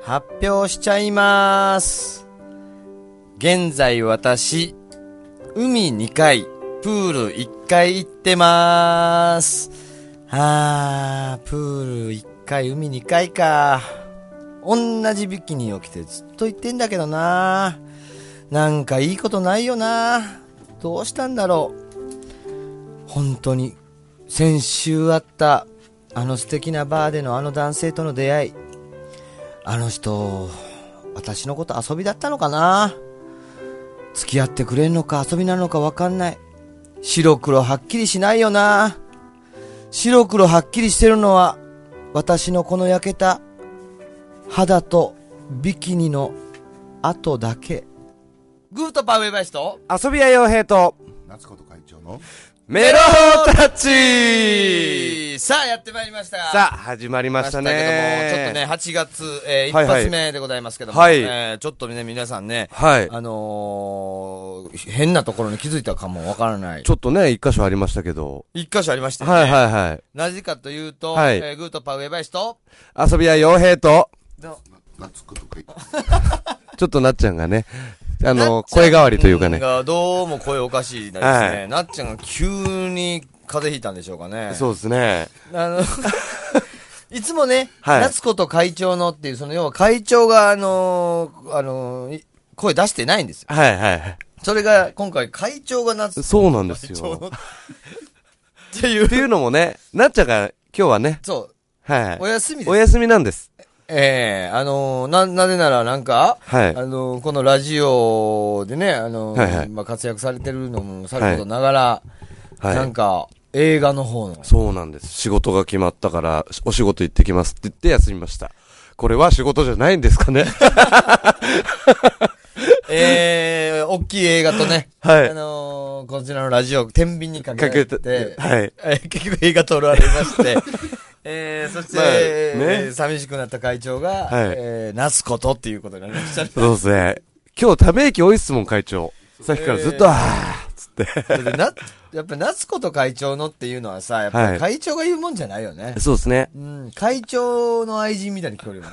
発表しちゃいます。現在私、海2回、プール1回行ってます。プール1回、海2回か。同じビキニを着てずっと行ってんだけどな。なんかいいことないよな。どうしたんだろう。本当に先週あったあの素敵なバーでのあの男性との出会い、あの人私のこと遊びだったのかな。付き合ってくれんのか遊びなのかわかんない。白黒はっきりしないよな。白黒はっきりしてるのは私のこの焼けた肌とビキニの跡だけ。グーとパウエバイスと遊び屋洋平と夏子と会長のメロタッチ。 さあやってまいりました。 さあ始まりましたね。 ちょっとね8月、一はいはい発目でございますけども、 はい、 ちょっとね皆さんね、 はい、 変なところに気づいたかもわからない。 ちょっとね一箇所ありましたけど。 一箇所ありましたよね。 はいはいはい。 なぜかというと、 はい、 グーとパウエバイスと遊び屋洋平と夏子と会長ちょっとなっちゃんがね。声変わりというかね。 どうも声おかしいですね。はい、なっちゃんが急に風邪ひいたんでしょうかね。 そうですね。 いつもね、 はい、 夏子と会長のっていう、要は会長が声出してないんですよ。 はいはい。 それが、今回会長が夏子。 そうなんですよ。っていうのもね、なっちゃんが今日はね。 そう。 はい。 お休みです。 お休みなんです。 なぜならなんか、 はい、 このラジオでね、 はいはい、 まあ、活躍されてるのもさることながら、 はい、 なんか、映画の方の。 そうなんです。仕事が決まったから、お仕事行ってきますって言って休みました。これは仕事じゃないんですかね。 大きい映画とね、 はい。 こちらのラジオ、天秤にかけて、 はい。 結局映画撮られまして、そして、 まあね、 寂しくなった会長が、 はい、 夏子とっていうことになりましたね。 そうですね。今日ため息多いっすもん、会長。さっきからずっと、つって。 やっぱ夏子と会長のっていうのはさ、やっぱり会長が言うもんじゃないよね。はい、 そうですね。 うん、会長の愛人みたいに聞こえるよね。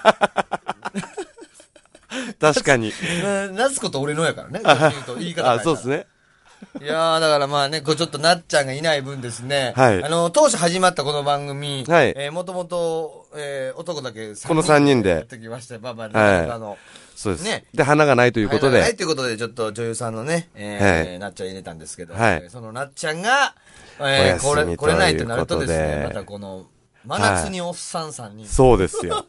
確かに。 夏子と俺のやからね。言い方あ、そうですね。 いやー、だからまあね、ちょっとなっちゃんがいない分ですね。 はい。 当初始まったこの番組、 はい。 もともと、男だけこの3人で。 やってきました。まあまあ、はい。 そうです。 ね。 で、花がないということで。 はい、ということで、ちょっと女優さんのね、なっちゃん入れたんですけど、 はい。 そのなっちゃんが、来れないとなるとですね、またこの、真夏におっさん3人。 そうですよ。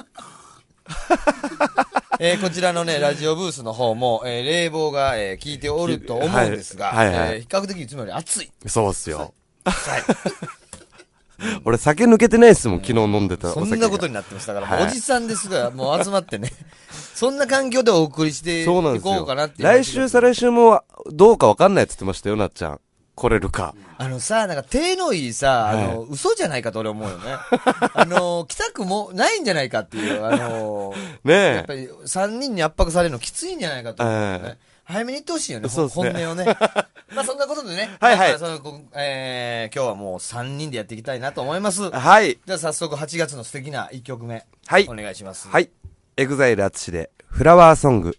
こちらのね、ラジオブースの方も、冷房が、効いておると思うんですが、比較的いつもより暑い。 そうっすよ。はい。俺酒抜けてないっすもん、昨日飲んでた。 そんなことになってましたから、もうおじさんですが、もう集まってね、そんな環境でお送りしていこうかなっていう。 来週、再来週もどうかわかんないって言ってましたよ、なっちゃん。来れるか。 なんか手のいいさ、嘘じゃないかと俺思うよね。来たくもないんじゃないかっていう、 ねえ。 やっぱり3人に圧迫されるのきついんじゃないかと思うよね。早めに言ってほしいよね、本音をね。まあそんなことでね。 はいはい。 今日はもう3人でやっていきたいなと思います。 はい。 じゃあ早速8月の素敵な1曲目。 はい。 お願いします。 はい。EXILE ATSUSHIでフラワーソング。